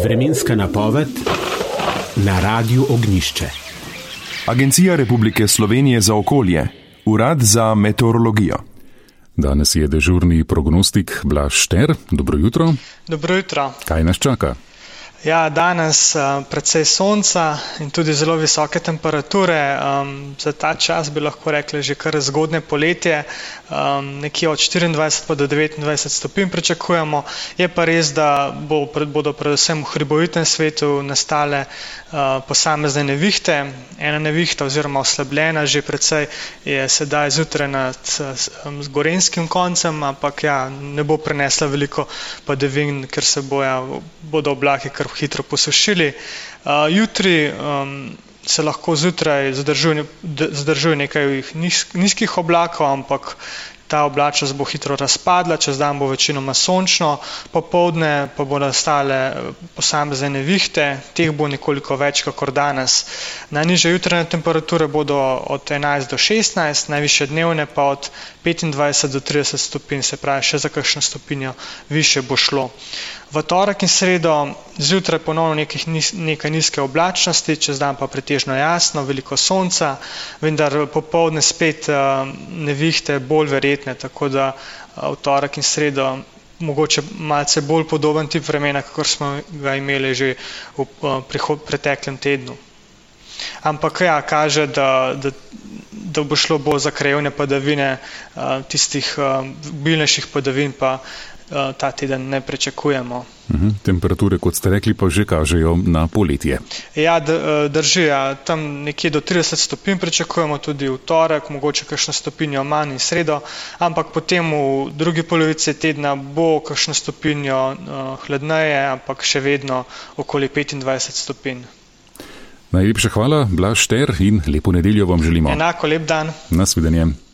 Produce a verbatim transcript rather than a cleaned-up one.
Vremenska napoved na Radiu Ognjišče. Agencija Republike Slovenije za okolje, Urad za meteorologijo. Danes je dežurni prognostik Blaž Šter. Dobro jutro. Dobro jutro. Kaj nas čaka? Ja, danes uh, precej sonca in tudi zelo visoke temperature. Um, za ta čas bi lahko rekli že kar zgodne poletje. Um, nekje od štiriindvajset pa do devetindvajset stopinj pričakujemo. Je pa res, da bo, bodo predvsem v hribovitem svetu nastale uh, posamezne nevihte. Ena nevihta oziroma oslabljena že precej je sedaj zjutraj nad um, Gorenjskim koncem, ampak ja, ne bo prenesla veliko padavin, ker se boja, bodo oblaki kar hitro posušili. Uh, jutri um, se lahko zjutraj zadržuje, zadržuje nekaj niz, nizkih oblakov, ampak ta oblačnost bo hitro razpadla, čez dan bo večinoma sončno, popoldne pa bodo nastale posamezne nevihte, teh bo nekoliko več kakor danes. Najnižje jutranje temperature bodo od enajst do šestnajst, najvišje dnevne pa od petindvajset do trideset stopinj, se pravi še za kakšno stopinjo više bo šlo. V torek in sredo zjutraj ponovno nekaj, nekaj nizke oblačnosti, čez dan pa pretežno jasno, veliko sonca, vendar popoldne spet uh, nevihte bolj verjetne, tako da uh, v torek in sredo mogoče malce bolj podoben tip vremena, kakor smo ga imeli že v uh, prihod, preteklem tednu. Ampak ja, kaže, da, da, da bo šlo bolj za krajevne padavine, uh, tistih uh, obilnejših padavin pa ta teden ne pričakujemo. Uhum. Temperature, kot ste rekli, pa že kažejo na poletje. Ja, drži, ja. Tam nekje do trideset stopinj pričakujemo tudi v torek, mogoče kakšno stopinjo manj in sredo, ampak potem v drugi polovici tedna bo kakšno stopinjo uh, hladneje, ampak še vedno okoli petindvajset stopinj. Najlepša hvala, Blaž Šter, in lepo nedeljo vam želimo. Enako, lep dan. Nasvidenje.